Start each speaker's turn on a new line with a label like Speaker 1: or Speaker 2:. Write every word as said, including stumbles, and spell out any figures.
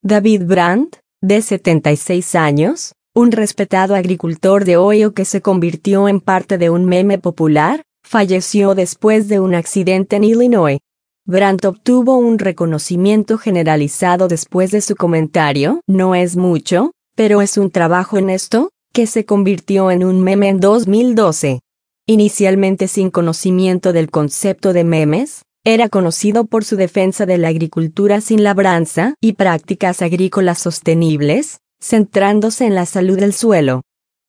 Speaker 1: David Brandt, de setenta y seis años, un respetado agricultor de Ohio que se convirtió en parte de un meme popular, falleció después de un accidente en Illinois. Brandt obtuvo un reconocimiento generalizado después de su comentario, "No es mucho, pero es un trabajo honesto", que se convirtió en un meme en dos mil doce. Inicialmente sin conocimiento del concepto de memes, era conocido por su defensa de la agricultura sin labranza y prácticas agrícolas sostenibles, centrándose en la salud del suelo.